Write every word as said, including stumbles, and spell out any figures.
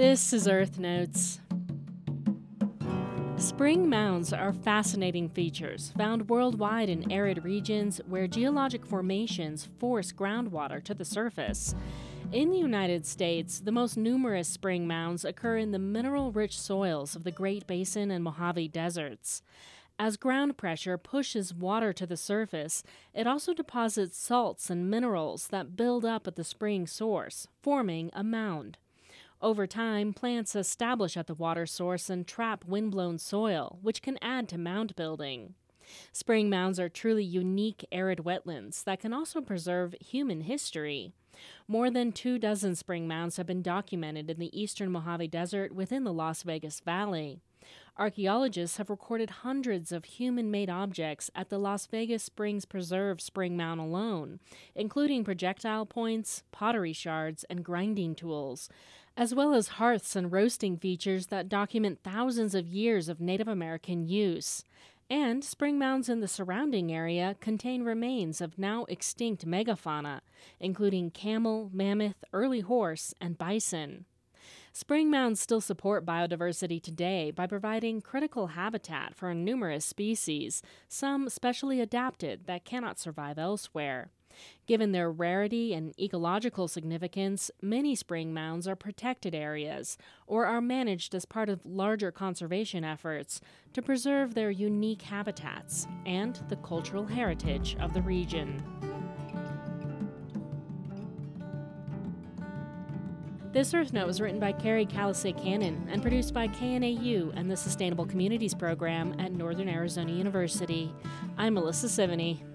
This is Earth Notes. Spring mounds are fascinating features found worldwide in arid regions where geologic formations force groundwater to the surface. In the United States, the most numerous spring mounds occur in the mineral-rich soils of the Great Basin and Mojave deserts. As ground pressure pushes water to the surface, it also deposits salts and minerals that build up at the spring source, forming a mound. Over time, plants establish at the water source and trap windblown soil, which can add to mound building. Spring mounds are truly unique arid wetlands that can also preserve human history. More than two dozen spring mounds have been documented in the eastern Mojave Desert within the Las Vegas Valley. Archaeologists have recorded hundreds of human-made objects at the Las Vegas Springs Preserve Spring Mound alone, including projectile points, pottery shards, and grinding tools, as well as hearths and roasting features that document thousands of years of Native American use. And spring mounds in the surrounding area contain remains of now extinct megafauna, including camel, mammoth, early horse, and bison. Spring mounds still support biodiversity today by providing critical habitat for numerous species, some specially adapted that cannot survive elsewhere. Given their rarity and ecological significance, many spring mounds are protected areas or are managed as part of larger conservation efforts to preserve their unique habitats and the cultural heritage of the region. This Earth Note was written by Carrie Calisay-Cannon and produced by K N A U and the Sustainable Communities Program at Northern Arizona University. I'm Melissa Sivany.